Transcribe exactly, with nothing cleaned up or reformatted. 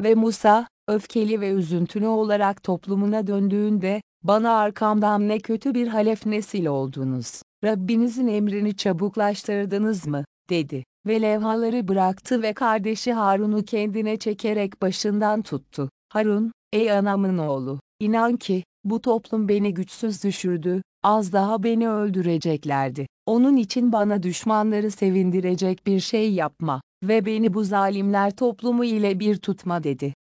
Ve Musa, öfkeli ve üzüntülü olarak toplumuna döndüğünde, bana arkamdan ne kötü bir halef nesil oldunuz, Rabbinizin emrini çabuklaştırdınız mı, dedi. Ve levhaları bıraktı ve kardeşi Harun'u kendine çekerek başından tuttu. Harun, ey anamın oğlu, inan ki, bu toplum beni güçsüz düşürdü, az daha beni öldüreceklerdi. Onun için bana düşmanları sevindirecek bir şey yapma ve beni bu zalimler toplumu ile bir tutma dedi.